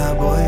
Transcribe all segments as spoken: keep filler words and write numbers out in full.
тобой.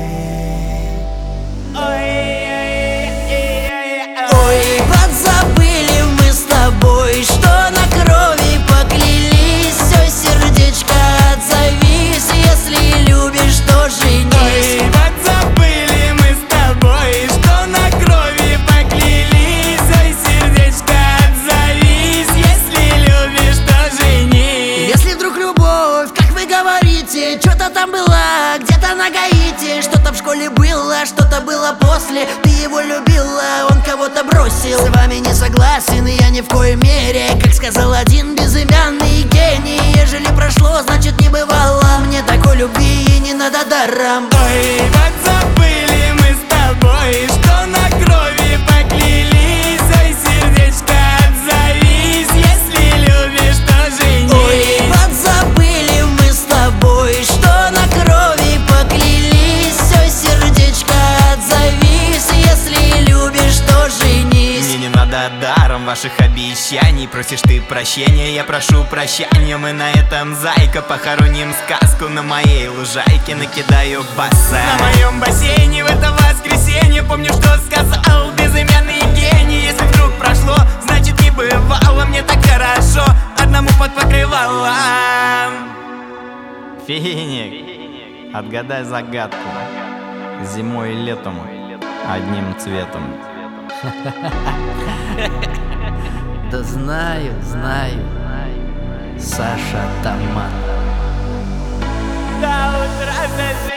Ой, подзабыли мы с тобой, что на крови поклялись. Ой, сердечко, отзовись, если любишь, то женись. Ой, подзабыли мы с тобой, что на крови поклялись. Ой, сердечко, отзовись, если любишь, то женись. Если вдруг любовь, как вы говорите, что-то там была, где-то на Гаити, что-то в школе было, что-то было после. Ты его любила, он кого-то бросил. С вами не согласен, и я ни в коей мере. Как сказал один безымянный гений, ежели прошло, значит не бывало. Мне такой любви и не надо даром. Ой, подзабыли мы с тобой, что на крови поклялись. Ой, сердечко, отзовись, если любишь, то женись. Ой, подзабыли мы с тобой, что на крови поклялись. Ой, сердечко, отзовись, если любишь, то женись. Мне не надо даром ваших обещаний. Просишь ты прощения, я прошу прощения. Мы на этом, зайка, похороним сказку. На моей лужайке накидаю баса. На моем бассейне в это воскресенье. Помню, что сказал безымянный гений. Если вдруг прошло, значит не бывало. Мне так хорошо одному под покрывалом. Финик, отгадай загадку. Зимой и летом одним цветом. Да знаю, знаю, Саша Томат. До утра зажить.